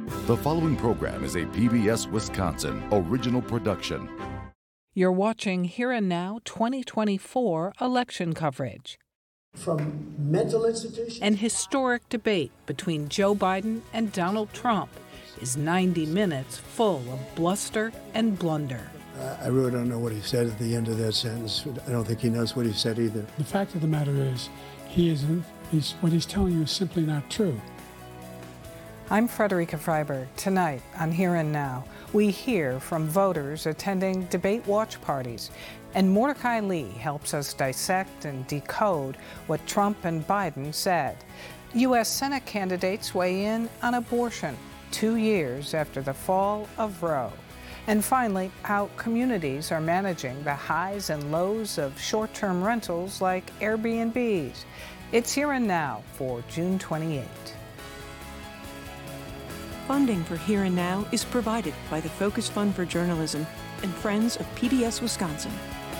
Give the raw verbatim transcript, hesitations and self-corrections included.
The following program is a P B S Wisconsin original production. You're watching Here and Now twenty twenty-four election coverage. From mental institutions. An historic debate between Joe Biden and Donald Trump is ninety minutes full of bluster and blunder. Uh, I really don't know what he said at the end of that sentence. I don't think he knows what he said either. The fact of the matter is, he isn't, he's, what he's telling you is simply not true. I'm Frederica Freiberg. Tonight on Here and Now, we hear from voters attending debate watch parties, and Mordecai Lee helps us dissect and decode what Trump and Biden said. U S Senate candidates weigh in on abortion two years after the fall of Roe. And finally, how communities are managing the highs and lows of short-term rentals like Airbnbs. It's Here and Now for June twenty-eighth. Funding for Here and Now is provided by the Focus Fund for Journalism and Friends of P B S Wisconsin.